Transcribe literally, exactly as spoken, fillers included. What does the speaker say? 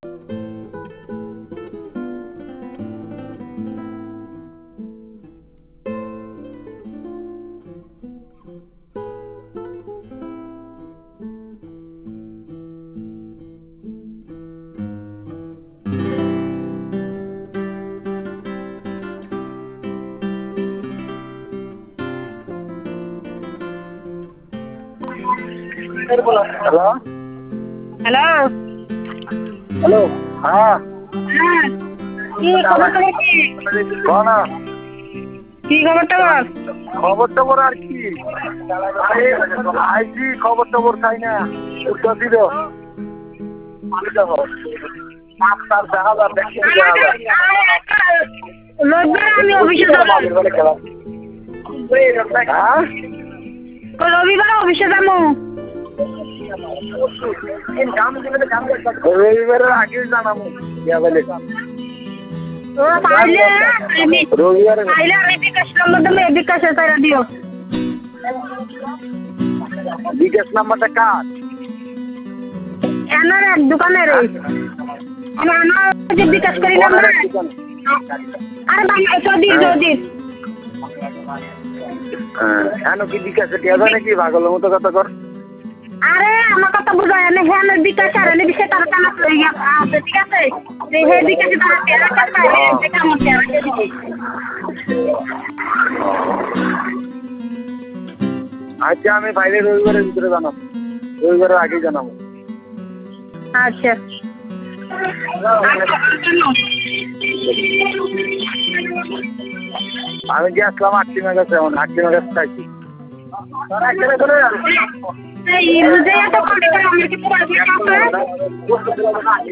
hello hello hello हाँ हाँ কি খবর টবর কি कौन কি খবর টবর খবর টবর আর কি আইছি খবর টবর খাই না উঠতেছি তো মাস্টার দেখা যার দেখি রবিবার আমি অফিসে যাবো হ্যাঁ রবিবার অফিসে যাবো রবিবারের আগে জানাবো ও পাইলে আমি রবিবারে পাইলে আমি বিকাশ নম্বর দেবো বিকাশে তারা দিও বিকাশ নাম্বারটা কার এনার এক দোকানের আমি আমার যে বিকাশ করি না আরে বাংলা চৌধুরী চৌধুরী হ্যাঁ কি বিকাশে টিয়া যায় নাকি পাগলের মতো কথা কর আরে আমার কথা বুঝায় না হ্যাঁ আমার বিকাশ আর এনে বিষয়ে তারা টানা হয়ে গেছে ঠিক আছে হে বিকাশে তারা টেরা টাকা হে দেখা আমার টেরা দিবে আচ্ছা আমি বাইরে রবিবারের ভিতরে জানাবো রবিবারের আগেই জানাবো আচ্ছা আমি যে আসলাম আটটি মেগাছে এমন আটটি মেগাছ চাইছি এই যে এত কোটি করে আমার কি পুরো